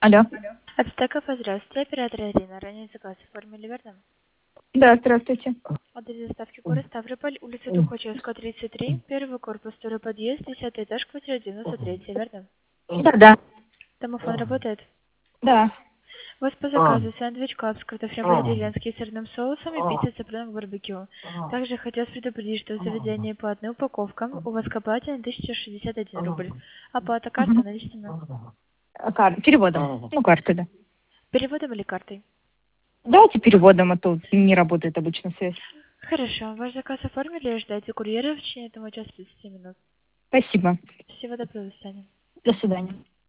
Алло. Обстеков, здравствуйте, оператор Ирина. Ранее заказ оформили, верно? Да, здравствуйте. Адрес доставки город Ставрополь, улица Тухачевская, 33, первый корпус, второй подъезд, 10 этаж, квартира 93, верно? Да, да. Домофон работает? Да. У вас по заказу сэндвич кап с картофелем по-итальянски и сырным соусом и пицца с цыпленок барбекю. Также хотелось предупредить, что в заведении по одной упаковкам у вас к оплате на 1061 рубль. Оплата картой наличными. Переводом. Ну, карты, да. Переводом или картой? Давайте переводом, а то не работает обычно связь. Хорошо. Ваш заказ оформили, ждайте курьера в течение этого часа 30 минут. Спасибо. Всего доброго, до свидания. До свидания.